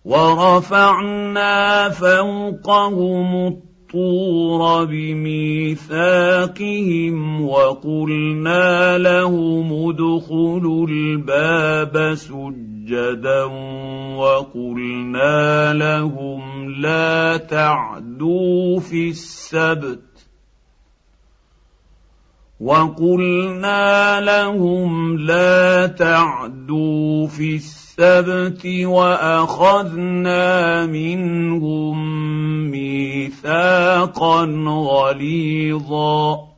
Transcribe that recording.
ورفعنا فوقهم الطور بميثاقهم وقلنا لهم ادخلوا الباب سجدا وقلنا لهم لا تعدوا في السبت وأخذنا منهم ميثاقا غليظا